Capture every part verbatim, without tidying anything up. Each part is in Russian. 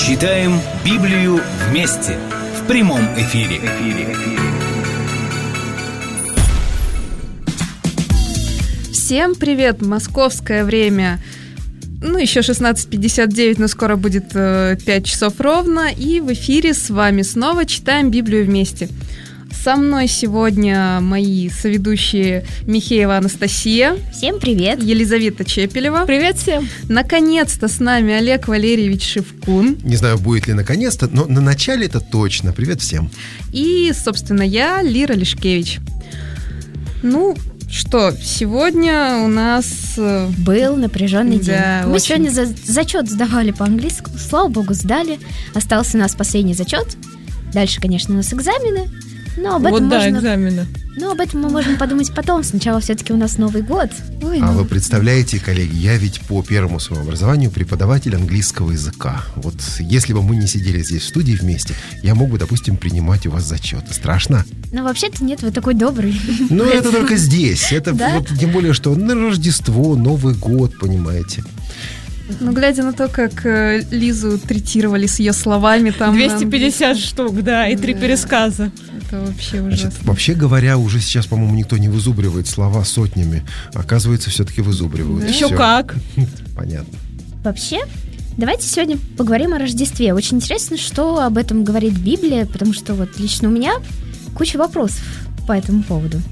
Читаем Библию вместе в прямом эфире. Всем привет! Московское время, ну, еще шестнадцать пятьдесят девять, но скоро будет э, пять часов ровно. И в эфире с вами снова читаем Библию вместе. Со мной сегодня мои соведущие Михеева Анастасия. Всем привет. Елизавета Чепелева. Привет всем. Наконец-то с нами Олег Валерьевич Шевкун. Не знаю, будет ли наконец-то, но на начале это точно. Привет всем. И, собственно, я, Лира Лешкевич. Ну, что, сегодня у нас... Был напряженный день. Да, Мы очень... сегодня за- зачет сдавали по-английскому. Слава богу, сдали. Остался у нас последний зачет. Дальше, конечно, у нас экзамены. Но об этом вот да, можно... экзамены. Но об этом мы можем подумать потом. Сначала все-таки у нас Новый год. Ой, А ну... вы представляете, коллеги, я ведь по первому своему образованию преподаватель английского языка. Вот если бы мы не сидели здесь в студии вместе, я мог бы, допустим, принимать у вас зачеты. Страшно? Ну, вообще-то нет, вы такой добрый. Ну, это только здесь. Это Да? вот, тем более, что на Рождество, Новый год, понимаете. Ну, глядя на то, как э, Лизу третировали с ее словами, там... двести нам- пятьдесят штук, да, и три Да. пересказа. Это вообще ужасно. Значит, вообще говоря, уже сейчас, по-моему, никто не вызубривает слова сотнями. Оказывается, все-таки вызубривают. Да. Еще Всё. как. Понятно. Вообще, давайте сегодня поговорим о Рождестве. Очень интересно, что об этом говорит Библия, потому что вот лично у меня куча вопросов по этому поводу.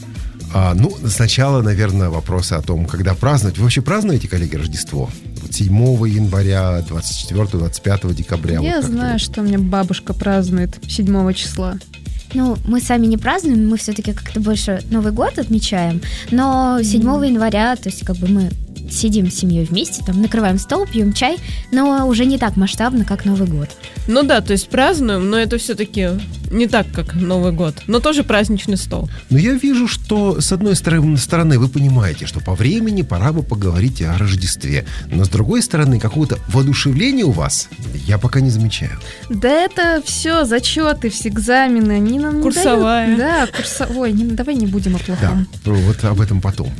А, ну, сначала, наверное, вопросы о том, когда праздновать. Вы вообще празднуете, коллеги, Рождество? Вот седьмого января, двадцать четвёртого, двадцать пятого декабря. Я вот как-то знаю, вот. что у меня бабушка празднует седьмого числа. Ну, мы сами не празднуем, мы все-таки как-то больше Новый год отмечаем, но седьмого января, то есть как бы мы сидим с семьей вместе, там накрываем стол, пьем чай, но уже не так масштабно, как Новый год. Ну да, то есть празднуем, но это все-таки не так, как Новый год. Но тоже праздничный стол. Но я вижу, что, с одной стороны, стороны, вы понимаете, что по времени пора бы поговорить о Рождестве. Но, с другой стороны, какого-то воодушевления у вас я пока не замечаю. Да это все зачеты, все экзамены, они нам не Курсовая. дают. Да, курсовой. Не, давай не будем о Да, плохом. вот об этом потом.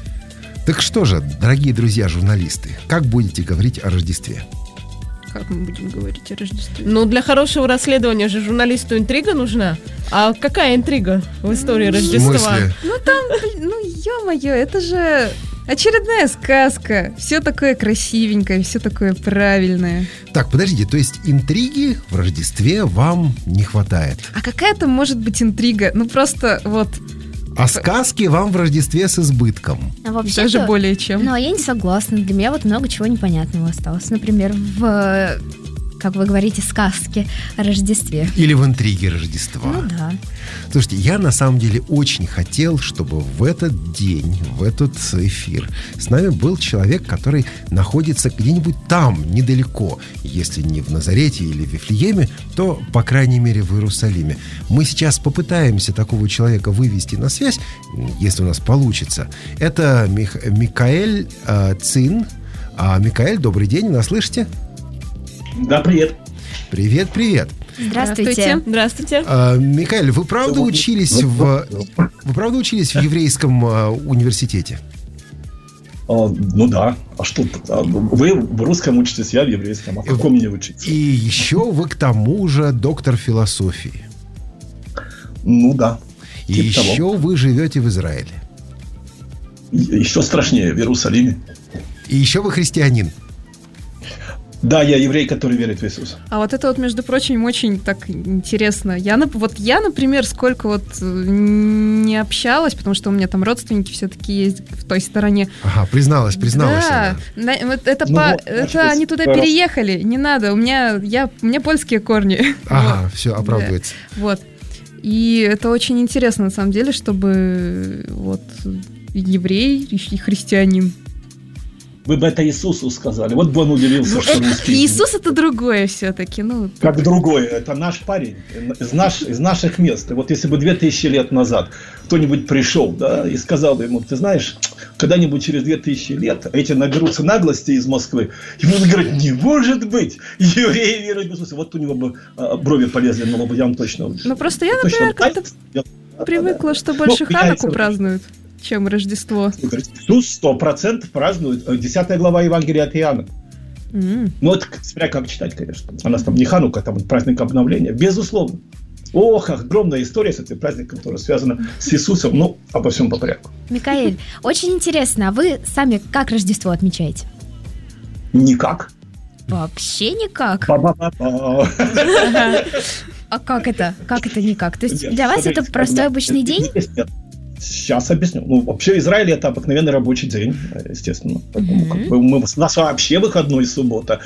Так что же, дорогие друзья журналисты, как будете говорить о Рождестве? Как мы будем говорить о Рождестве? Ну, для хорошего расследования же журналисту интрига нужна. А какая интрига в истории В Рождества? смысле? Ну там, блин, ну ё-моё, это же очередная сказка. Все такое красивенькое, все такое правильное. Так, подождите, то есть интриги в Рождестве вам не хватает? А какая там может быть интрига? Ну просто вот, А сказки вам в Рождестве с избытком? А вообще даже более чем. Ну, а я не согласна. Для меня вот много чего непонятного осталось. Например, в, как вы говорите, сказке о Рождестве. Или в интриге Рождества? Ну да. Слушайте, я на самом деле очень хотел, чтобы в этот день, в этот эфир с нами был человек, который находится где-нибудь там, недалеко. Если не в Назарете или в Вифлееме, то, по крайней мере, в Иерусалиме. Мы сейчас попытаемся такого человека вывести на связь, если у нас получится. Это Мих- Микаэль э, Цин. А, Микаэль, добрый день, нас слышите? Да, привет. Привет, привет. Здравствуйте. Здравствуйте. А, Микаэль, вы правда учились в вы правда учились в еврейском а, университете? А, ну да, а что? А, вы в русском учитесь, я в еврейском. А в каком мне учиться? И еще вы к тому же доктор философии. Ну да. И Типа еще того. вы живете в Израиле. И- Еще страшнее, в Иерусалиме. И еще вы христианин. Да, я еврей, который верит в Иисуса. А вот это вот, между прочим, очень так интересно. Я, нап- вот я, например, сколько вот э, не общалась, потому что у меня там родственники все-таки есть в той стороне. Ага, призналась, призналась. Да, она. на- вот это, Ну по- вот, это значит, они туда раз- переехали, не надо, у меня, я, у меня польские корни. Ага, все, оправдывается. Вот. И это очень интересно, на самом деле, чтобы вот еврей и христианин. Вы бы это Иисусу сказали. Вот бы он удивился, Ну, что э, русский. Иисус это другое все-таки. Ну, Как другой. Это наш парень. Из, наш, из наших мест. И вот если бы две тысячи лет назад кто-нибудь пришел, да, и сказал ему, ты знаешь, когда-нибудь через две тысячи лет эти наберутся наглости из Москвы, и он говорит, не может быть, евреи веруют в Иисуса. Вот у него бы а, брови полезли на лоб, я вам точно уверен. ну просто я, Точно. например, как-то Я- привыкла, что больше Ну, Хануку меняется. празднуют, чем Рождество. Иисус сто процентов празднует. Десятая глава Евангелия от Иоанна. М. Ну, это смотря как читать, конечно. У нас там не Ханука, там праздник обновления. Безусловно. Ох, огромная история с этим праздником, которая связана с Иисусом. Ну, обо всем по порядку. Микаэль, очень интересно, а вы сами как Рождество отмечаете? Никак. Вообще никак. Ба-ба-ба-ба. А как это? Как это никак? То есть Нет, для вас смотрите, это простой когда- обычный день? Нет, нет. Сейчас объясню. Ну, вообще Израиль это обыкновенный рабочий день, естественно. Поэтому, Мгм. как бы, мы, у нас вообще выходной суббота.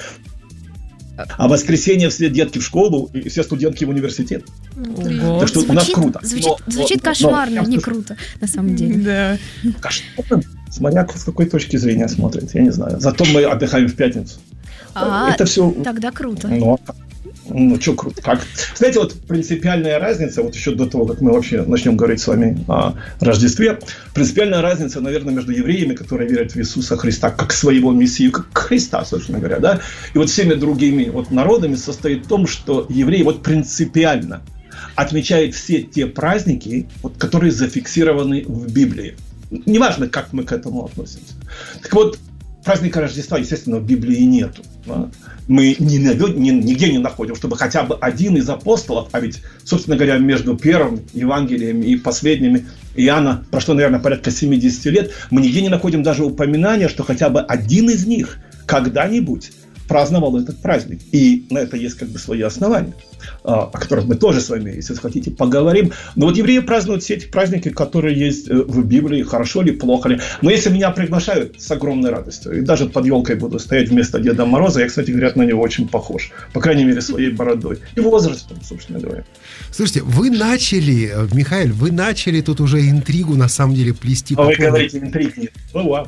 А воскресенье все детки в школу и все студентки в университет. Ого. Так что у нас Звучит, круто. звучит, Но- звучит но- кошмарно, но- не круто, на самом деле. Да. Кошмарно. Смотря с какой точки зрения смотрит, я не знаю. Зато мы отдыхаем в пятницу. А, Это все. тогда круто. Ну, ну что круто. Как? Знаете, вот принципиальная разница, вот еще до того, как мы вообще начнем говорить с вами о Рождестве, принципиальная разница, наверное, между евреями, которые верят в Иисуса Христа как своего Мессию, как Христа, собственно говоря, да, и вот всеми другими вот народами состоит в том, что евреи вот принципиально отмечают все те праздники, вот, которые зафиксированы в Библии. Неважно, как мы к этому относимся. Так вот, праздника Рождества, естественно, в Библии нету. Да? Мы не навед- ни- нигде не находим, чтобы хотя бы один из апостолов, а ведь, собственно говоря, между первым Евангелием и последними Иоанна прошло, наверное, порядка семьдесят лет, мы нигде не находим даже упоминания, что хотя бы один из них когда-нибудь праздновал этот праздник. И на это есть как бы свои основания, о которых мы тоже с вами, если хотите, поговорим. Но вот евреи празднуют все эти праздники, которые есть в Библии, хорошо ли, плохо ли. Но если меня приглашают, с огромной радостью. И даже под елкой буду стоять вместо Деда Мороза. Я, кстати говоря, на него очень похож. По крайней мере, своей бородой. И возрастом, собственно говоря. Слушайте, вы начали, э, Михаил, вы начали тут уже интригу на самом деле плести. А по вы поводу- говорите, интриг нет. Ну, ладно.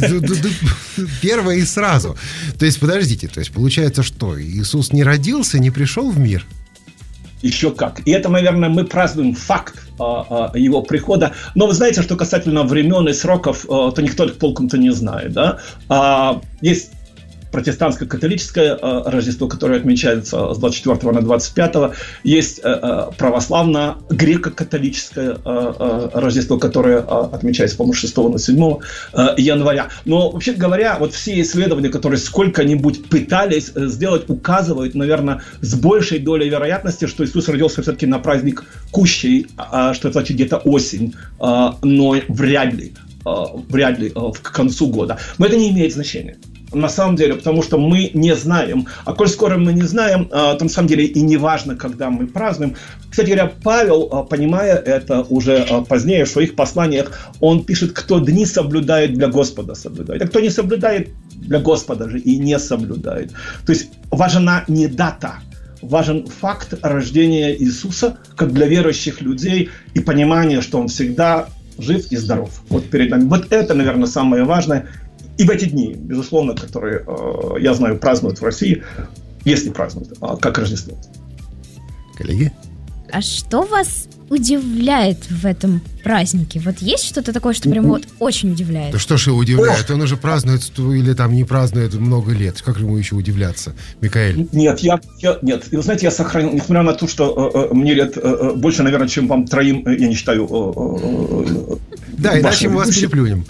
Первое и сразу. То есть, подождите, то есть получается, что Иисус не родился, не пришел в мир? Еще как. И это, наверное, мы празднуем факт а, а, его прихода. Но вы знаете, что касательно времен и сроков, а, то никто толком-то не знает. Да? А, есть протестантско-католическое а, Рождество, которое отмечается с двадцать четвёртого на двадцать пятое. Есть а, а, православно-греко-католическое а, а, Рождество, которое а, отмечается, по-моему, с шестого на седьмое а, января. Но, вообще говоря, вот все исследования, которые сколько-нибудь пытались э, сделать, указывают, наверное, с большей долей вероятности, что Иисус родился все-таки на праздник Кущей, а, что это значит где-то осень, а, но вряд ли, а, вряд ли а, к концу года. Но это не имеет значения. На самом деле, потому что мы не знаем. А коль скоро мы не знаем, то на самом деле и не важно, когда мы празднуем. Кстати говоря, Павел, понимая это уже позднее в своих посланиях, он пишет, кто дни соблюдает, для Господа соблюдает. А кто не соблюдает, для Господа же и не соблюдает. То есть важна не дата, важен факт рождения Иисуса, как для верующих людей, и понимание, что Он всегда жив и здоров. Вот перед нами. Вот это, наверное, самое важное. И в эти дни, безусловно, которые, э, я знаю, празднуют в России, если празднуют, э, как Рождество. Коллеги? А что вас удивляет в этом празднике? Вот есть что-то такое, что прям вот очень удивляет? Да что ж его удивляет? Он уже празднует сто- или там не празднует много лет. Как ему еще удивляться, Микаэль? Нет, я, я нет. И вы знаете, я сохранил, несмотря на то, что э, э, мне лет э, больше, наверное, чем вам троим, э, я не считаю. Э, э, Да, иначе вашим мы вас ведущим. переплюнем.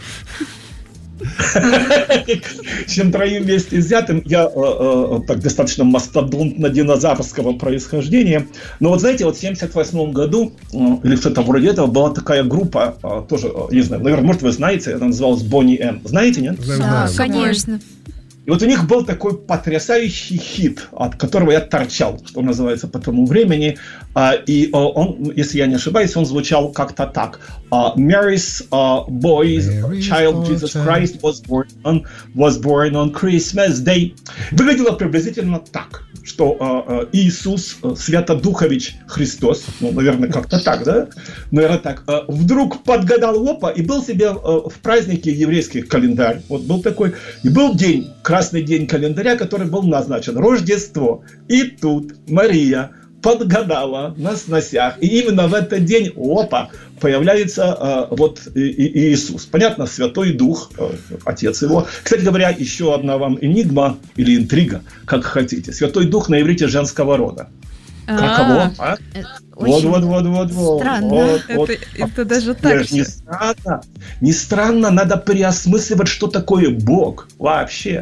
Чем троим вместе взятым, я э, э, так достаточно мастодонтно-динозаврского происхождения. Но вот знаете, вот в семьдесят восьмом году, э, или что-то вроде этого, была такая группа, э, тоже, э, не знаю, наверное, может, вы знаете, она называлась Bonnie M. Знаете, нет? Знаем, Да, знаем. конечно. И вот у них был такой потрясающий хит, от которого я торчал, что называется, по тому времени. А, и а, он, если я не ошибаюсь, он звучал как-то так. А, Mary's uh, boy's Mary's child boy Jesus child. Christ was born on, was born on Christmas Day. Выглядело приблизительно так, что а, а, Иисус а, Святодухович Христос, ну, наверное, как-то так, да? Наверное, так. а, вдруг подгадал опа и был себе а, в празднике еврейский календарь. Вот был такой. И был день, красный день календаря, который был назначен. Рождество. И тут Мария подгадала на сносях. И именно в этот день, опа, появляется э, вот и, и Иисус. Понятно, Святой Дух, э, Отец его. Кстати говоря, еще одна вам энигма или интрига, как хотите. Святой Дух на иврите женского рода. Каково? А? Э, Вот, очень вот, вот, вот, вот. странно. Вот, вот. Это, это даже Я так ж не же. странно. Не странно, надо переосмысливать, что такое Бог вообще.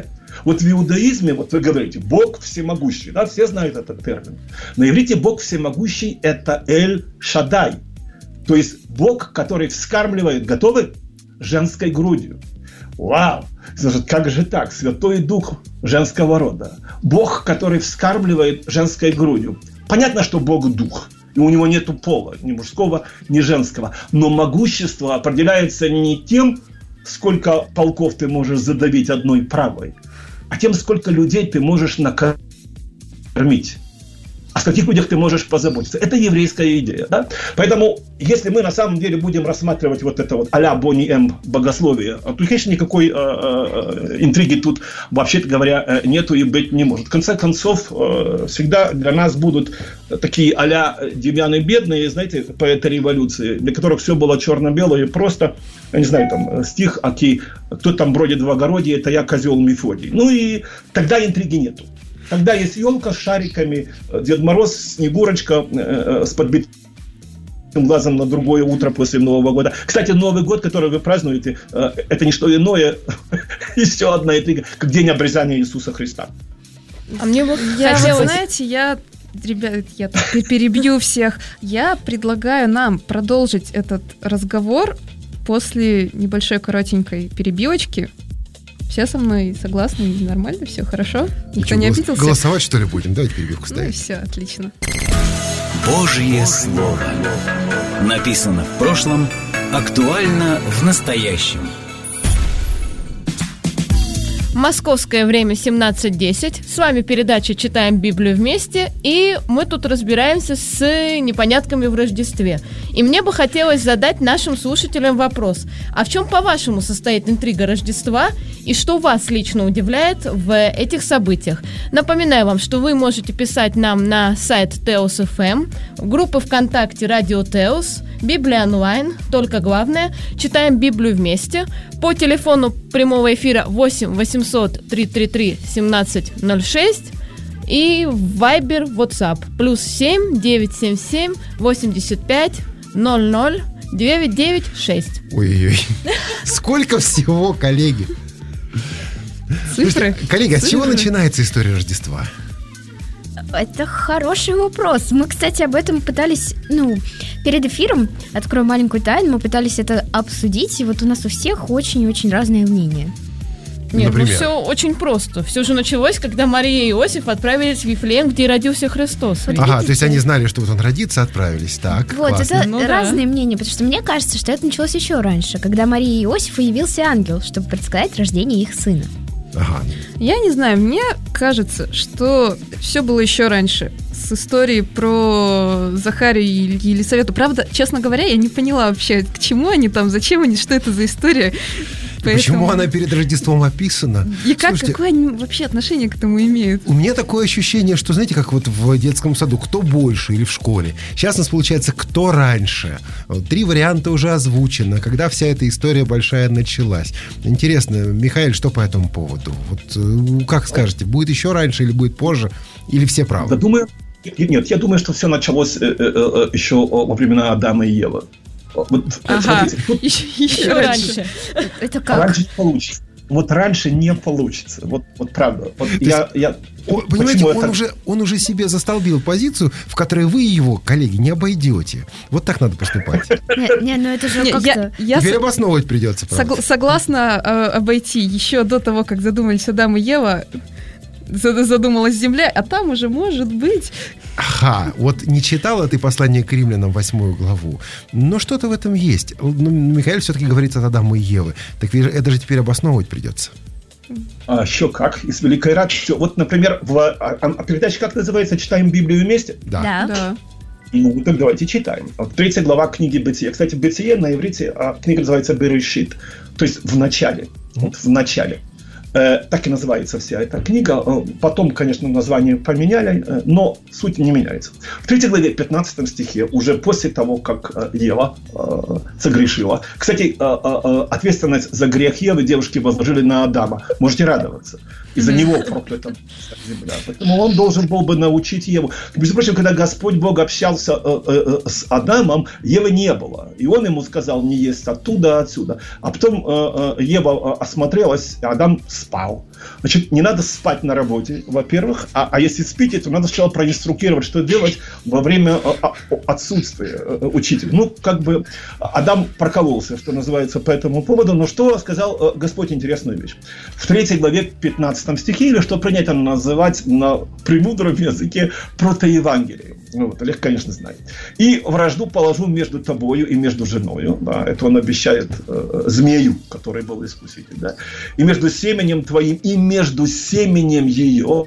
Вот в иудаизме, вот вы говорите, Бог всемогущий, да, все знают этот термин. На иврите Бог всемогущий – это Эль-Шадай, то есть Бог, который вскармливает, готовы, женской грудью. Вау! Значит, как же так? Святой Дух женского рода. Бог, который вскармливает женской грудью. Понятно, что Бог Дух. И у него нету пола, ни мужского, ни женского. Но могущество определяется не тем, сколько полков ты можешь задавить одной правой, а тем, сколько людей ты можешь накормить. О каких людях ты можешь позаботиться. Это еврейская идея. Да? Поэтому, если мы на самом деле будем рассматривать вот это вот а-ля Бонни М богословие, то, конечно, никакой э, э, интриги тут, вообще-то говоря, нету и быть не может. В конце концов, э, всегда для нас будут такие а-ля Демьяны бедные, знаете, поэты революции, для которых все было черно-белое, и просто, я не знаю, там, стих, аки, кто там бродит в огороде, это я, козел Мефодий. Ну и тогда интриги нету. Тогда есть елка с шариками, Дед Мороз, Снегурочка э, с подбитым глазом на другое утро после Нового года. Кстати, Новый год, который вы празднуете, э, это не что иное, еще одна интрига, как день обрезания Иисуса Христа. А мне вот Я, хотелось... вы знаете, я, ребят, я тут перебью всех. Я предлагаю нам продолжить этот разговор после небольшой коротенькой перебивочки. Все со мной согласны, нормально, все хорошо? Никто что, не голос- обиделся? Голосовать, что ли, будем? Давайте перебивку Ну и ставить. все, отлично. Божье Слово. Написано в прошлом, актуально в настоящем. Московское время семнадцать десять. С вами передача «Читаем Библию вместе». И мы тут разбираемся с непонятками в Рождестве. И мне бы хотелось задать нашим слушателям вопрос. А в чем, по-вашему, состоит интрига Рождества? И что вас лично удивляет в этих событиях? Напоминаю вам, что вы можете писать нам на сайт Теос эф эм, в группы ВКонтакте «Радио Теос», Библия онлайн, только главное, читаем Библию вместе. По телефону прямого эфира восемь восемьсот триста тридцать три семнадцать ноль шесть и Viber, WhatsApp плюс семь девятьсот семьдесят семь восемьдесят пять ноль ноль девять девять шесть. Ой-ой-ой. Сколько всего, коллеги. Цифры. Слушайте, коллеги, а с чего Цифры. начинается история Рождества? Это хороший вопрос. Мы, кстати, об этом пытались, ну, перед эфиром, открою маленькую тайну, мы пытались это обсудить, и вот у нас у всех очень-очень разные мнения. Нет, Например? ну все очень просто. Все же началось, когда Мария и Иосиф отправились в Вифлеем, где и родился Христос. Вот Ага, видите? то есть они знали, что вот он родится, отправились. Так, Вот, классно. это Ну да. разные мнения, потому что мне кажется, что это началось еще раньше, когда Марии и Иосифу явился ангел, чтобы предсказать рождение их сына. Ага. Я не знаю, мне кажется, что все было еще раньше. С историей про Захарию и Елисавету. Правда, честно говоря, я не поняла вообще, к чему они там, зачем они, что это за история. Почему она перед Рождеством описана? И как, Слушайте, какое они вообще отношение к этому имеют? у меня такое ощущение, что, знаете, как вот в детском саду, кто больше или в школе. Сейчас у нас получается, кто раньше. Вот три варианта уже озвучено, когда вся эта история большая началась. Интересно, Михаил, что по этому поводу? Вот э, как скажете, будет еще раньше или будет позже? Или все правы? Да, думаю, нет, я думаю, что все началось э, э, э, еще во времена Адама и Евы. Вот, Ага, смотрите, тут еще, еще Еще раньше. раньше. Это как? раньше не получится. Вот раньше не получится. Вот, вот правда. Вот я, я, О, понимаете, почему я он так- уже, он уже себе застолбил позицию, в которой вы его, коллеги, не обойдете. Вот так надо поступать. Не, не, ну это же Не, как-то... я, я Теперь с- обосновывать придется. правда. согла- согласна э, обойти еще до того, как задумались Адам и Ева, за- задумалась земля, а там уже может быть. Ага, вот не читала ты послание к римлянам, восьмую главу, но что-то в этом есть. Ну, Михаил все-таки говорит от Адама и Евы. Так ведь это же теперь обосновывать придется. А, еще как, из великой радости. Вот, например, в а, а, передаче как называется «Читаем Библию вместе»? Да. Да. Ну, так давайте читаем. Вот третья глава книги Бытия. Кстати, Бытие на иврите, а книга называется Берешит, то есть в начале. Вот в начале. Э, так и называется вся эта книга. Э, Потом, конечно, название поменяли, э, но суть не меняется. В третьей главе, пятнадцатом стихе, уже после того, как э, Ева э, согрешила. Кстати, э, э, ответственность за грех Евы девушки возложили на Адама. Можете радоваться. Из-за него проклята земля. Поэтому он должен был бы научить Еву. Между прочим, когда Господь Бог общался э, э, э, с Адамом, Евы не было. И он ему сказал не есть оттуда, отсюда. А потом э, э, Ева э, осмотрелась, Адам спал. Значит, не надо спать на работе, во-первых, а, а если спите, то надо сначала проинструктировать, что делать во время отсутствия учителя. Ну, как бы Адам прокололся, что называется, по этому поводу, но что сказал Господь интересную вещь. В третьей главе пятнадцатом стихе, или что принято называть на премудром языке протоевангелием. Ну, вот, Олег, конечно, знает. «И вражду положу между тобою и между женою». Да, это он обещает э, змею, который был искуситель. Да, «И между семенем твоим, и между семенем ее».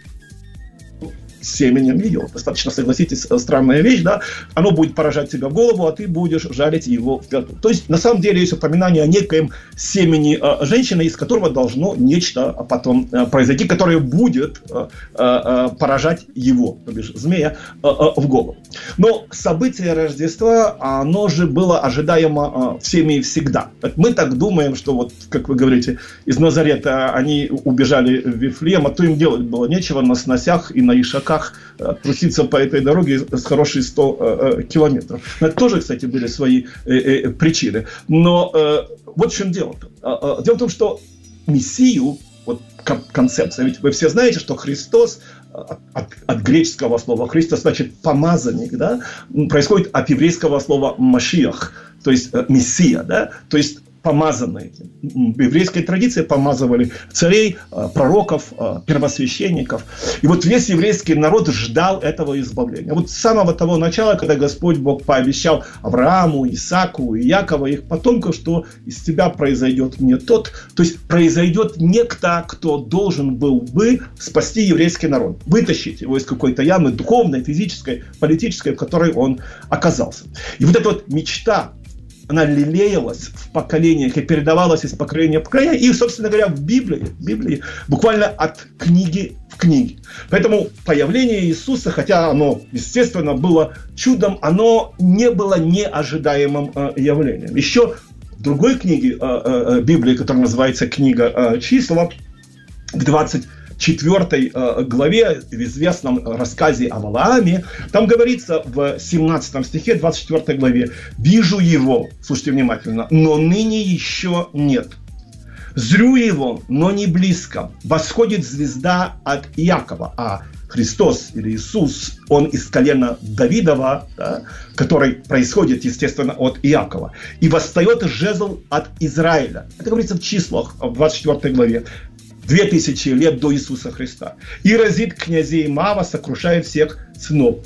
Семенем ее. Достаточно, согласитесь, странная вещь, да? Оно будет поражать тебя в голову, а ты будешь жарить его в пяту. То есть, на самом деле, есть упоминание о некоем семени э, женщины, из которого должно нечто потом э, произойти, которое будет э, э, поражать его, то бишь змея, э, э, в голову. Но событие Рождества, оно же было ожидаемо э, всеми и всегда. Мы так думаем, что вот, как вы говорите, из Назарета они убежали в Вифлеем, а то им делать было нечего на сносях и на ишаках труситься по этой дороге с хорошие сто э, километров. Это тоже, кстати, были свои э, э, причины. Но э, вот в чем дело-то. Э, э, дело в том, что Мессию, вот концепция, ведь вы все знаете, что Христос, от, от, от греческого слова Христос значит помазанник, да, происходит от еврейского слова Машиах, то есть э, Мессия, да, то есть помазанные. В еврейской традиции помазывали царей, пророков, первосвященников. И вот весь еврейский народ ждал этого избавления. Вот с самого того начала, когда Господь Бог пообещал Аврааму, Исааку и Якову, их потомков, что из тебя произойдет не тот, то есть произойдет некто, кто должен был бы спасти еврейский народ, вытащить его из какой-то ямы духовной, физической, политической, в которой он оказался. И вот эта вот мечта, она лелеялась в поколениях и передавалась из поколения в поколение. И, собственно говоря, в Библии, в Библии буквально от книги в книге. Поэтому появление Иисуса, хотя оно, естественно, было чудом, оно не было неожидаемым э, явлением. Еще в другой книге э, э, Библии, которая называется «Книга э, числа», к двадцать четвёртой э, главе, в известном рассказе о Валааме, там говорится в семнадцатом стихе, двадцать четвёртой главе: «Вижу его», слушайте внимательно, «но ныне еще нет. Зрю его, но не близко. Восходит звезда от Иакова». А Христос или Иисус, он из колена Давидова, да, который происходит, естественно, от Иакова. «И восстает жезл от Израиля». Это говорится в числах, в двадцать четвёртой главе. Две тысячи лет до Иисуса Христа. «И разит князей Мава, сокрушает всех сынов».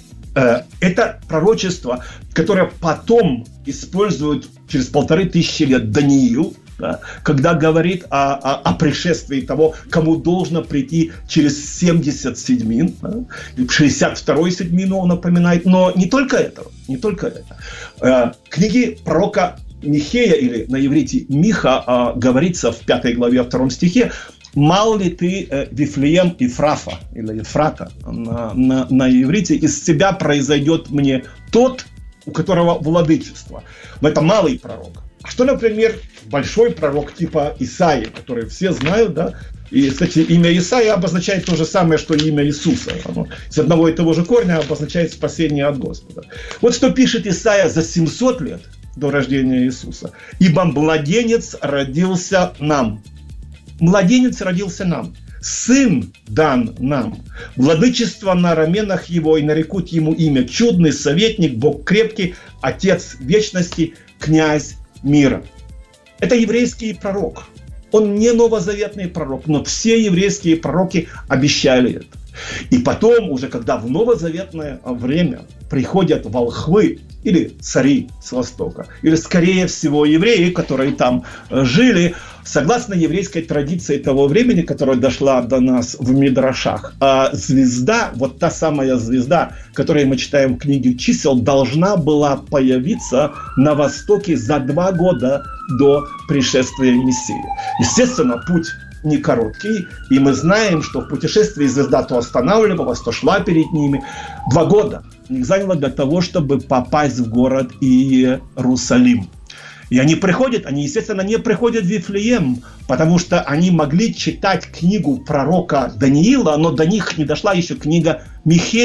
Это пророчество, которое потом используют через полторы тысячи лет Даниил, да, когда говорит о, о, о пришествии того, кому должно прийти через семьдесят седьмин. Да, шестьдесят второй седьмину он напоминает. Но не только это. Не только это. Книги пророка Михея, или на иврите Миха, говорится в пятой главе, втором стихе: «Мал ли ты, э, Вифлеем Ефрафа», или Ефрата на, на, на иврите, «из тебя произойдет мне тот, у которого владычество». Но это малый пророк. А что, например, большой пророк типа Исаии, который все знают, да? И, кстати, имя Исаии обозначает то же самое, что и имя Иисуса. Оно из одного и того же корня обозначает спасение от Господа. Вот что пишет Исаия за семьсот лет до рождения Иисуса: «Ибо младенец родился нам». Младенец родился нам, сын дан нам, владычество на раменах его, и нарекут ему имя: чудный советник, Бог крепкий, Отец вечности, князь мира. Это еврейский пророк. Он не новозаветный пророк, но все еврейские пророки обещали это. И потом, уже когда в новозаветное время приходят волхвы или цари с Востока, или, скорее всего, евреи, которые там жили, согласно еврейской традиции того времени, которая дошла до нас в Мидрашах, звезда, вот та самая звезда, которую мы читаем в книге чисел, должна была появиться на Востоке за два года до пришествия Мессии. Естественно, путь не короткий, и мы знаем, что в путешествии звезда то останавливалась, то шла перед ними. Два года их заняло для того, чтобы попасть в город Иерусалим. И они приходят, они, естественно, не приходят в Вифлеем, потому что они могли читать книгу пророка Даниила, но до них не дошла еще книга Михея,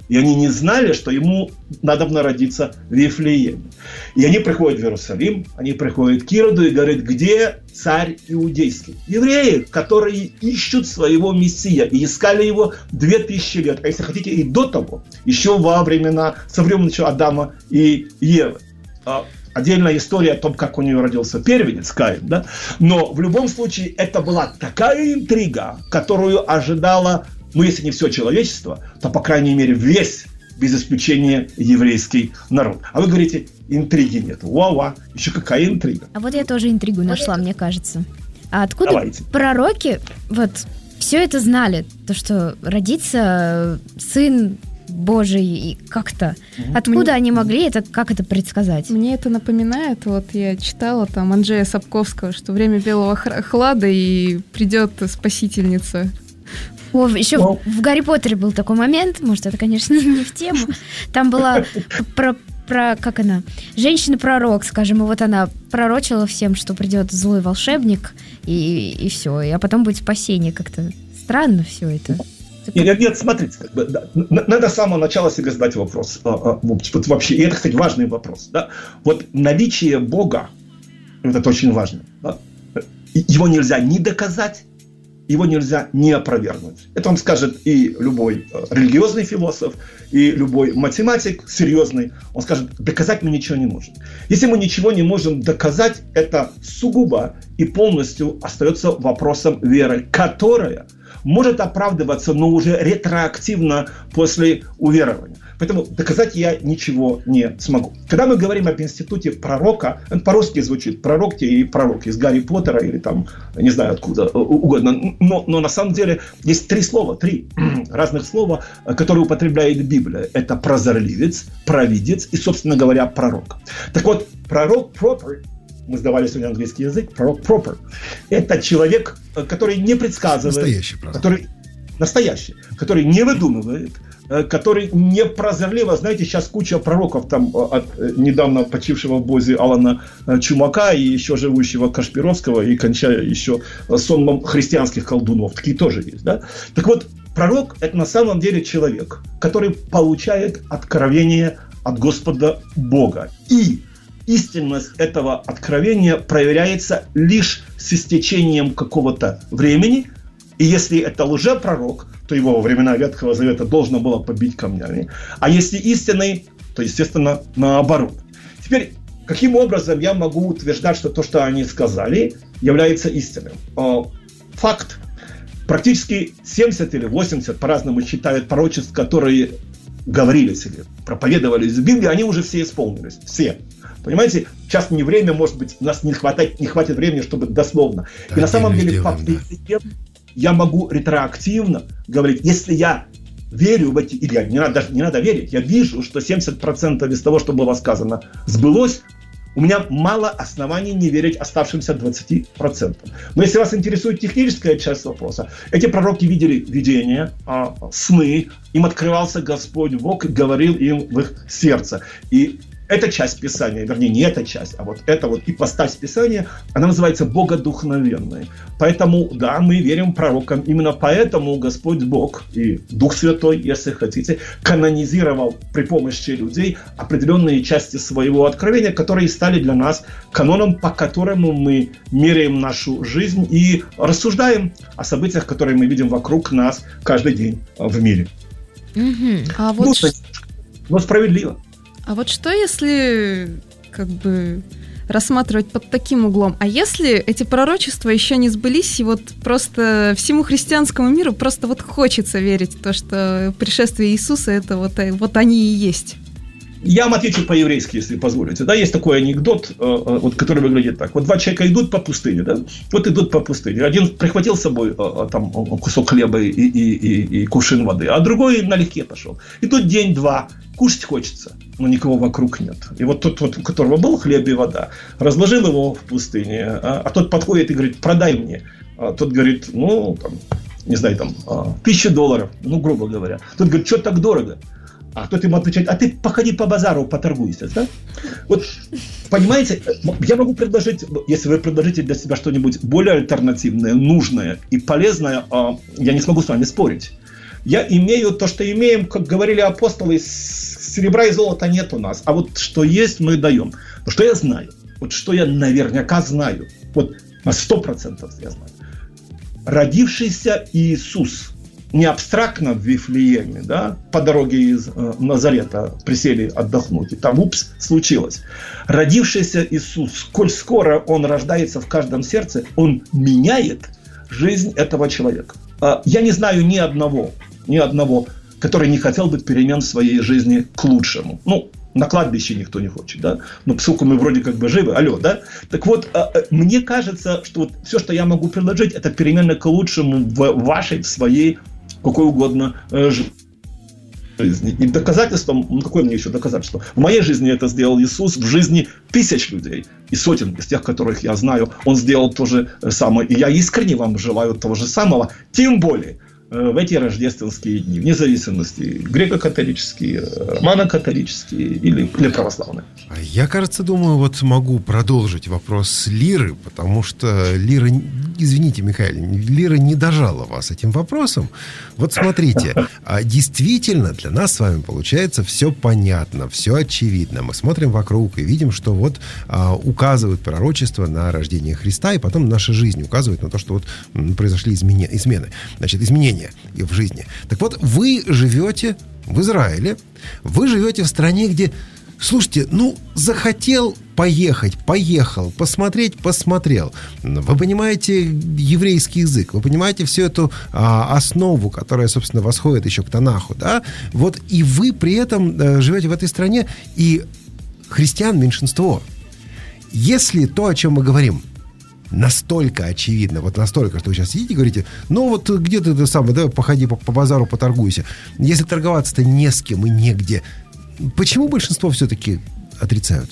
И они не знали, что ему надо родиться в Вифлееме. И они приходят в Иерусалим, они приходят к Ироду и говорят, где царь иудейский? Евреи, которые ищут своего Мессия и искали его две тысячи лет. А если хотите, и до того, еще во времена, со времен Адама и Евы. Отдельная история о том, как у нее родился первенец Каин, да? Но в любом случае это была такая интрига, которую ожидала, ну если не все человечество, то по крайней мере весь, без исключения, еврейский народ. А вы говорите, интриги нет. Уа-уа, еще какая интрига. А вот я тоже интригу нашла, мне кажется. А откуда Давайте. Пророки вот все это знали? То, что родится сын Божий, и как-то. Откуда Мне... они могли это, как это предсказать? Мне это напоминает, вот я читала там Анджея Сапковского, что время белого хлада и придет спасительница. О, еще в, в Гарри Поттере был такой момент, может, это, конечно, не в тему. Там была про, про как она, женщина-пророк, скажем, и вот она пророчила всем, что придет злой волшебник, и, и все, а потом будет спасение. Как-то странно все это. Нет, нет, смотрите, как бы, да, надо с самого начала себе задать вопрос. А, а, вот, вообще, и это, кстати, важный вопрос. Да? Вот наличие Бога, это очень важно, да? Его нельзя ни доказать, его нельзя не опровергнуть. Это вам скажет и любой религиозный философ, и любой математик серьезный. Он скажет, доказать мы ничего не можем. Если мы ничего не можем доказать, это сугубо и полностью остается вопросом веры, которая может оправдываться, но уже ретроактивно после уверования. Поэтому доказать я ничего не смогу. Когда мы говорим об институте пророка, это по-русски звучит пророк и пророк из Гарри Поттера или там, не знаю откуда угодно, но, но на самом деле есть три слова, три разных слова, которые употребляет Библия. Это прозорливец, провидец и, собственно говоря, пророк. Так вот, пророк proper, мы сдавали сегодня английский язык, пророк proper, это человек, который не предсказывает, настоящий пророк. который настоящий, который не выдумывает, который не прозорливо, знаете, сейчас куча пророков там от недавно почившего в Бозе Алана Чумака и еще живущего Кашпировского и кончая еще сонмом христианских колдунов, такие тоже есть, да? Так вот, пророк – это на самом деле человек, который получает откровение от Господа Бога. И истинность этого откровения проверяется лишь с истечением какого-то времени. И если это лжепророк, то его во времена Ветхого Завета должно было побить камнями. А если истинный, то, естественно, наоборот. Теперь, каким образом я могу утверждать, что то, что они сказали, является истинным? Факт. Практически семьдесят или восемьдесят, по-разному считают, пророчеств, которые говорились или проповедовались в Библии, они уже все исполнились. Все. Понимаете, сейчас не время, может быть, у нас не хватает, не хватит времени, чтобы дословно. Да, и на самом деле факты да. Я могу ретроактивно говорить, если я верю в эти, или я, не, надо, даже не надо верить, я вижу, что семьдесят процентов из того, что было сказано, сбылось, у меня мало оснований не верить оставшимся двадцати процентам. Но если вас интересует техническая часть вопроса, эти пророки видели видения, сны, им открывался Господь Бог и говорил им в их сердце. И эта часть Писания, вернее, не эта часть, а вот эта вот ипостась Писания, она называется богодухновенной. Поэтому, да, мы верим пророкам. Именно поэтому Господь Бог и Дух Святой, если хотите, канонизировал при помощи людей определенные части своего откровения, которые стали для нас каноном, по которому мы меряем нашу жизнь и рассуждаем о событиях, которые мы видим вокруг нас каждый день в мире. Mm-hmm. А вот ну, ш... но справедливо. А вот что, если как бы рассматривать под таким углом? А если эти пророчества еще не сбылись, и вот просто всему христианскому миру просто вот хочется верить в то, что пришествие Иисуса, это вот, вот они и есть? Я вам отвечу по-еврейски, если позволите. Да, есть такой анекдот, вот, который выглядит так. Вот два человека идут по пустыне, да? Вот идут по пустыне. Один прихватил с собой там, кусок хлеба и, и, и, и кувшин воды, а другой налегке пошел. И тут день-два. Кушать хочется, но никого вокруг нет. И вот тот, вот, у которого был хлеб и вода, разложил его в пустыне, а, а тот подходит и говорит, продай мне. А тот говорит, ну, там, не знаю, там, тысяча долларов, ну, грубо говоря. Тот говорит, что так дорого? А тот ему отвечает, а ты походи по базару, поторгуйся, да? Вот, понимаете, я могу предложить, если вы предложите для себя что-нибудь более альтернативное, нужное и полезное, я не смогу с вами спорить. я имею то, что имеем, как говорили апостолы, серебра и золота нет у нас, а вот что есть, мы даем. Но что я знаю? Вот что я наверняка знаю, вот на сто процентов я знаю. Родившийся Иисус, не абстрактно в Вифлееме, да, по дороге из э, Назарета присели отдохнуть, и там, упс, случилось. Родившийся Иисус, сколь скоро Он рождается в каждом сердце, Он меняет жизнь этого человека. Э, я не знаю ни одного, ни одного, который не хотел бы перемен в своей жизни к лучшему. Ну, на кладбище никто не хочет, да? Но поскольку мы вроде как бы живы, алло, да? Так вот, мне кажется, что вот все, что я могу предложить, это перемены к лучшему в вашей, в своей, какой угодно жизни. И доказательством, ну какое мне еще доказательство? В моей жизни это сделал Иисус, в жизни тысяч людей и сотен из тех, которых я знаю, Он сделал то же самое. И я искренне вам желаю того же самого, тем более в эти рождественские дни, вне зависимости, греко-католические, романо-католические или, или православные. Я, кажется, думаю, вот могу продолжить вопрос Лиры, потому что Лира, извините, Михаил, Лира не дожала вас этим вопросом. Вот смотрите, действительно для нас с вами получается все понятно, все очевидно. Мы смотрим вокруг и видим, что вот указывают пророчества на рождение Христа, и потом наша жизнь указывает на то, что вот произошли изменения, измены, значит, изменения и в жизни. Так вот, вы живете в Израиле, вы живете в стране, где, слушайте, ну, захотел поехать, поехал, посмотреть, посмотрел. Вы понимаете еврейский язык, вы понимаете всю эту а, основу, которая, собственно, восходит еще к Танаху, да? Вот и вы при этом а, живете в этой стране, и христиан меньшинство. Если то, о чем мы говорим, настолько очевидно, вот настолько, что вы сейчас сидите и говорите, ну вот где ты, ты сам, давай походи по, по базару, поторгуйся. Если торговаться-то не с кем и негде, почему большинство все-таки отрицают?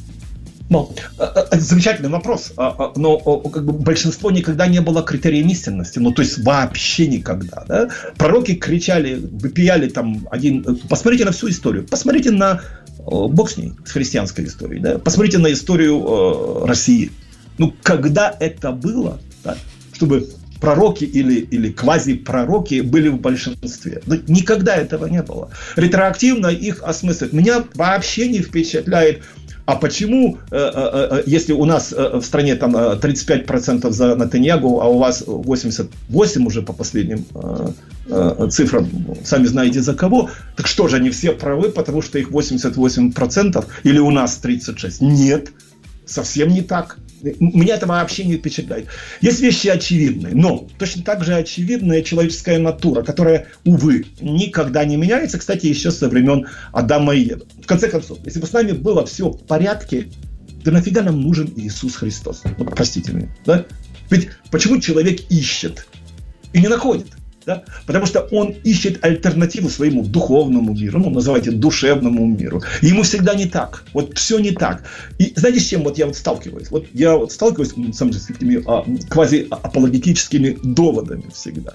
Ну, замечательный вопрос, но как бы большинство никогда не было критерием истинности, ну то есть вообще никогда, да? Пророки кричали, выпияли там один, посмотрите на всю историю, посмотрите на, бог с ней, с христианской историей, да? Посмотрите на историю России. Ну, когда это было, да, чтобы пророки или, или квазипророки были в большинстве? Ну, никогда этого не было. Ретроактивно их осмыслить. Меня вообще не впечатляет, а почему, э, э, если у нас э, в стране там тридцать пять процентов за Нетаньяху, а у вас восемьдесят восемь процентов уже по последним э, э, цифрам, сами знаете за кого, так что же, они все правы, потому что их восемьдесят восемь процентов, или у нас тридцать шесть процентов? Нет, совсем не так. Меня это вообще не впечатляет. Есть вещи очевидные, но точно так же очевидная человеческая натура, которая, увы, никогда не меняется, кстати, еще со времен Адама и Евы. В конце концов, если бы с нами было все в порядке, то нафига нам нужен Иисус Христос? Ну, простите меня, да? Ведь почему человек ищет и не находит? Да? Потому что он ищет альтернативу своему духовному миру, ну, называйте душевному миру. И ему всегда не так. Вот все не так. И знаете, с чем вот я вот сталкиваюсь? Вот я вот сталкиваюсь сам же, с такими а, квазиапологетическими доводами всегда.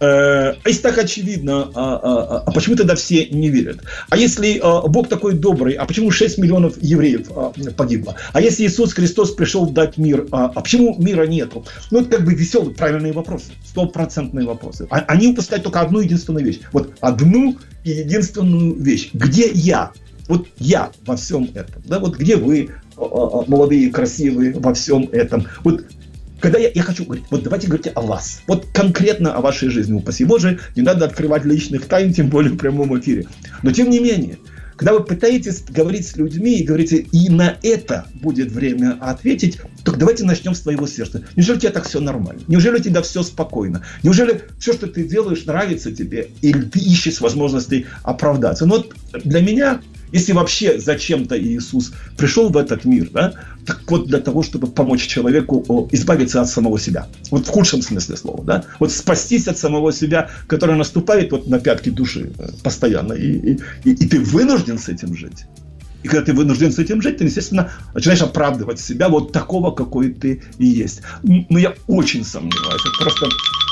Э, а если так очевидно, а, а, а почему тогда все не верят? А если а, Бог такой добрый, а почему шесть миллионов евреев а, погибло? А если Иисус Христос пришел дать мир, а, а почему мира нету? Ну, это как бы веселые, правильные вопросы. Стопроцентные вопросы. Они упускают только одну единственную вещь. Вот одну и единственную вещь. Где я? Вот я во всем этом. Да? Вот где вы, молодые, красивые, во всем этом. Вот когда я, я хочу говорить, вот давайте говорите о вас. Вот конкретно о вашей жизни. Упаси Боже, не надо открывать личных тайн, тем более в прямом эфире. Но тем не менее, когда вы пытаетесь говорить с людьми и говорите, и на это будет время ответить, то давайте начнем с твоего сердца. Неужели у тебя так все нормально? Неужели у тебя все спокойно? Неужели все, что ты делаешь, нравится тебе? Или ты ищешь возможности оправдаться? Но вот для меня, если вообще зачем-то Иисус пришел в этот мир, да, так вот для того, чтобы помочь человеку избавиться от самого себя. Вот в худшем смысле слова. Да? Вот спастись от самого себя, который наступает вот на пятки души постоянно. И, и, и, и ты вынужден с этим жить. И когда ты вынужден с этим жить, ты, естественно, начинаешь оправдывать себя вот такого, какой ты и есть. Но я очень сомневаюсь. Это просто...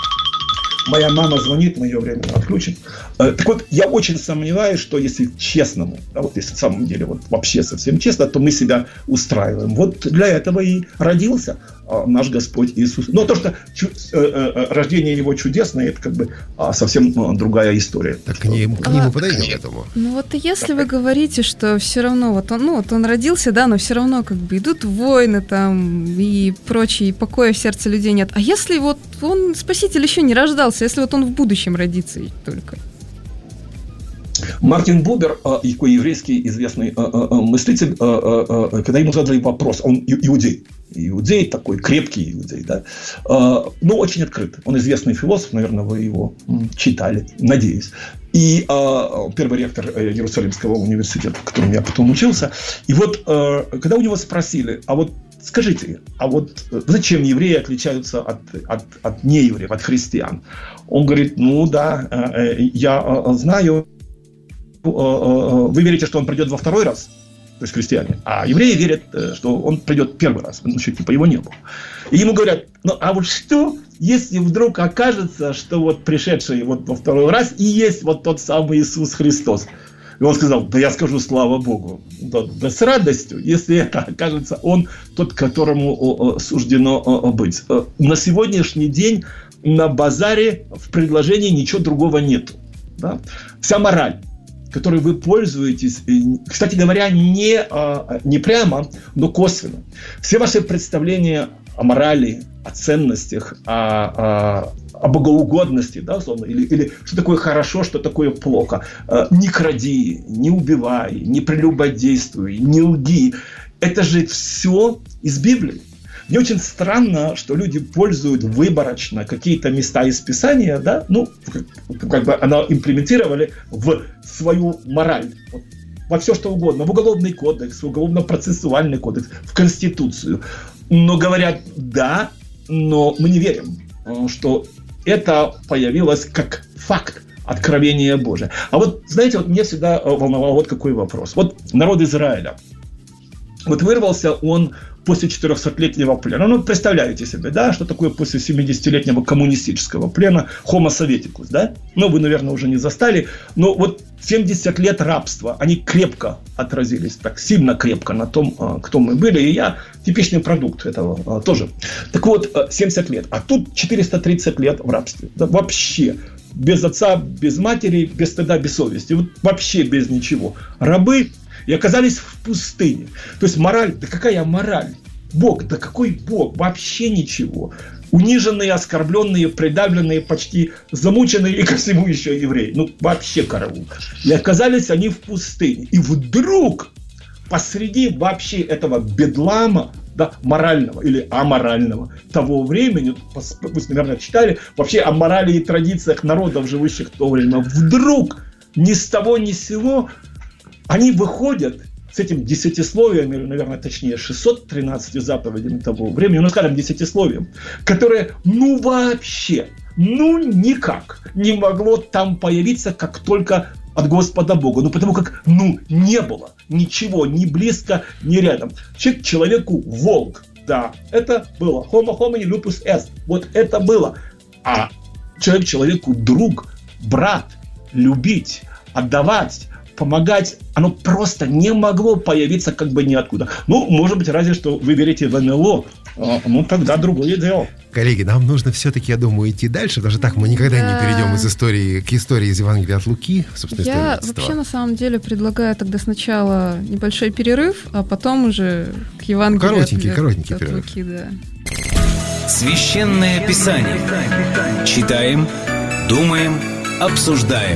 Моя мама звонит, мы ее временно отключим. Так вот, я очень сомневаюсь, что если честному, да, вот если в самом деле вот вообще совсем честно, то мы себя устраиваем. Вот для этого и родился наш Господь Иисус. Но то, что чу- рождение его чудесное, это как бы совсем другая история. Так к нему, к нему подойдем к этому. Ну вот если вы говорите, что все равно вот он, ну вот он родился, да, но все равно как бы идут войны там и прочее, и покоя в сердце людей нет. А если вот он, Спаситель, еще не рождался, если вот он в будущем родится только? Мартин Бубер, такой еврейский известный мыслитель, когда ему задали вопрос, он иудей, иудей такой крепкий иудей, да, но очень открытый. Он известный философ, наверное, вы его читали, надеюсь. И первый ректор Иерусалимского университета, в котором я потом учился. И вот когда у него спросили, а вот скажите, а вот зачем евреи отличаются от, от, от неевреев, от христиан? Он говорит, ну да, я знаю. Вы верите, что он придет во второй раз, то есть христиане, а евреи верят, что он придет первый раз, потому что типа его не было. И ему говорят, ну а вот что, если вдруг окажется, что вот пришедший вот во второй раз и есть вот тот самый Иисус Христос? И он сказал, да я скажу, слава Богу, да, да с радостью, если это окажется он тот, которому суждено быть. На сегодняшний день на базаре в предложении ничего другого нету. Да? Вся мораль, которой вы пользуетесь, кстати говоря, не, не прямо, но косвенно. Все ваши представления о морали, о ценностях, о, о, о богоугодности, да, условно, или, или что такое хорошо, что такое плохо. Не кради, не убивай, не прелюбодействуй, не лги. Это же все из Библии. Мне очень странно, что люди пользуют выборочно какие-то места из Писания, да, ну, как, как бы она имплементировали в свою мораль, вот, во все что угодно, в уголовный кодекс, в уголовно-процессуальный кодекс, в Конституцию. Но говорят, да, но мы не верим, что это появилось как факт откровения Божия. А вот, знаете, вот меня всегда волновал вот какой вопрос. Вот народ Израиля. Вот вырвался он после четырехсотлетнего плена. Ну, представляете себе, да, что такое после семидесятилетнего коммунистического плена Homo Sovieticus, да? Ну, вы, наверное, уже не застали. Но вот семьдесят лет рабства, они крепко отразились, так сильно крепко на том, кто мы были. И я типичный продукт этого тоже. Так вот, семьдесят лет. А тут четыреста тридцать лет в рабстве. Да, вообще. Без отца, без матери, без стыда, без совести. Вот вообще без ничего. Рабы. И оказались в пустыне. То есть мораль, да какая мораль? Бог, да какой Бог? Вообще ничего. Униженные, оскорбленные, придавленные, почти замученные и ко всему еще евреи. Ну, вообще караул. И оказались они в пустыне. И вдруг посреди вообще этого бедлама, да, морального или аморального того времени, вы, наверное, читали, вообще о морали и традициях народов, живущих в то время, вдруг ни с того ни с сего они выходят с этим десятисловием, или, наверное, точнее, шестьсот тринадцатью заповедями того времени, ну, скажем, десятисловием, которое, ну, вообще, ну, никак не могло там появиться, как только от Господа Бога. Ну, потому как, ну, не было ничего ни близко, ни рядом. Человек человеку волк, да, это было. Homo homini lupus est. Вот это было. А человек человеку друг, брат, любить, отдавать, помогать, оно просто не могло появиться как бы ниоткуда. Ну, может быть, разве что вы верите в эн эл о, ну, тогда другое дело. Коллеги, нам нужно все-таки, я думаю, идти дальше, потому что так мы никогда да. не перейдем из истории к истории из Евангелия от Луки, собственно, Я вообще, на самом деле, предлагаю тогда сначала небольшой перерыв, а потом уже к Евангелию коротенький, от, коротенький от перерыв. Луки, да. Священное Писание. Читаем, думаем, обсуждаем.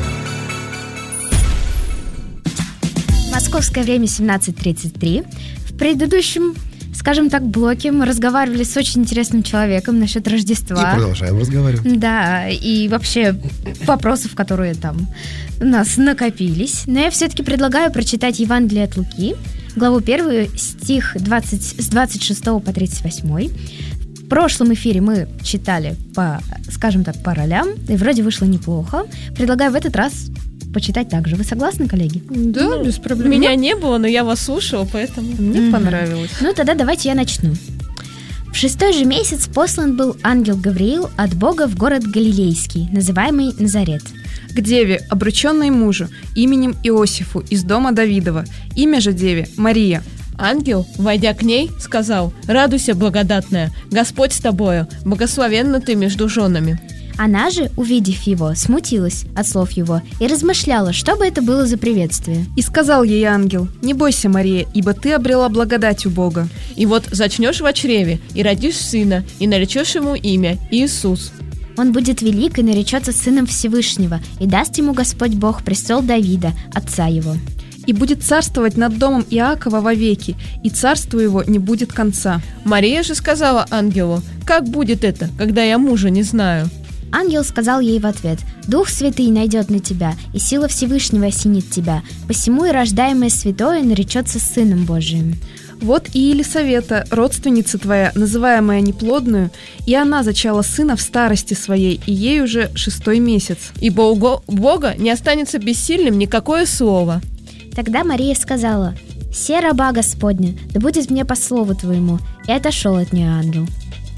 Московское время семнадцать тридцать три. В предыдущем, скажем так, блоке мы разговаривали с очень интересным человеком насчет Рождества. И продолжаем разговаривать. Да, и вообще вопросов, которые там у нас накопились. Но я все-таки предлагаю прочитать Евангелие от Луки, главу первую, стих двадцать, с двадцать шестого по тридцать восьмой. В прошлом эфире мы читали по, скажем так, по ролям, и вроде вышло неплохо. Предлагаю в этот раз почитать так же. Вы согласны, коллеги? Да, ну, без проблем. Меня не было, но я вас слушала, поэтому... Мне mm-hmm. понравилось. Ну, тогда давайте я начну. В шестой же месяц послан был ангел Гавриил от Бога в город Галилейский, называемый Назарет. К деве, обрученной мужу, именем Иосифу, из дома Давидова. Имя же деве Мария. Ангел, войдя к ней, сказал: «Радуйся, благодатная, Господь с тобою, благословенна ты между женами». Она же, увидев его, смутилась от слов его и размышляла, что бы это было за приветствие. И сказал ей ангел: «Не бойся, Мария, ибо ты обрела благодать у Бога. И вот зачнешь во чреве, и родишь сына, и наречешь ему имя Иисус. Он будет велик и наречется сыном Всевышнего, и даст ему Господь Бог престол Давида, отца его. И будет царствовать над домом Иакова вовеки, и царству его не будет конца». Мария же сказала ангелу: «Как будет это, когда я мужа не знаю?» Ангел сказал ей в ответ: «Дух Святый найдет на тебя, и сила Всевышнего осенит тебя, посему и рождаемое святое наречется Сыном Божиим». Вот и Елисавета, родственница твоя, называемая неплодную, и она зачала сына в старости своей, и ей уже шестой месяц. Ибо у Го- Бога не останется бессильным никакое слово». Тогда Мария сказала: «Се раба Господня, да будет мне по слову твоему». И отошел от нее ангел.